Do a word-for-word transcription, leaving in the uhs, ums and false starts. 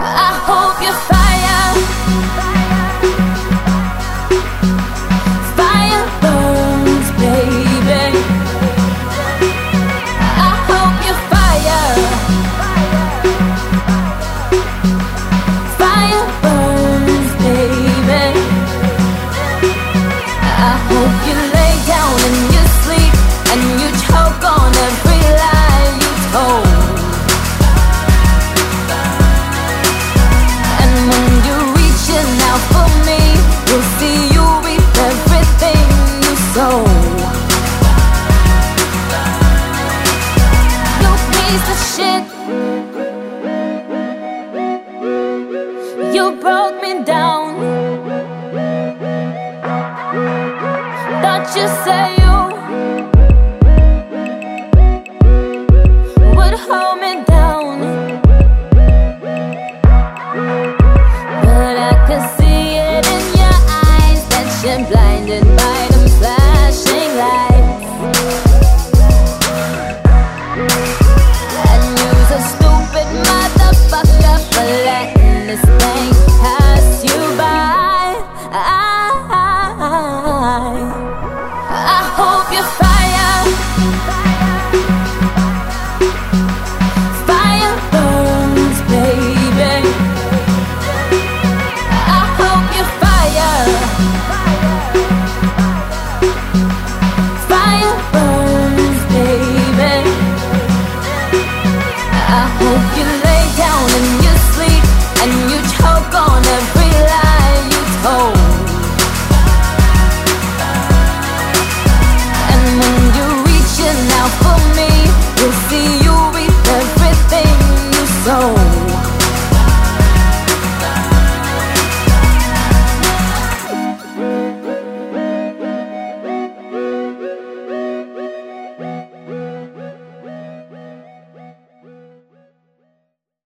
I hope you're fire. Fire burns, baby. I hope you're fire. Fire burns, baby. I hope you lay down in your sleep and you choke on every lie you told. Shit, you broke me down. Thought you said you would hold me down, but I could see it in your eyes that you're blinded by them flashing lights. Letting this thing pass you by. I, I hope you're fire. Fire burns, baby. I hope you're fire. Fire burns, baby. I hope you lay down in your sleep and you choke on every lie you told. And when you're reaching out for me, you'll see you reap everything you sow.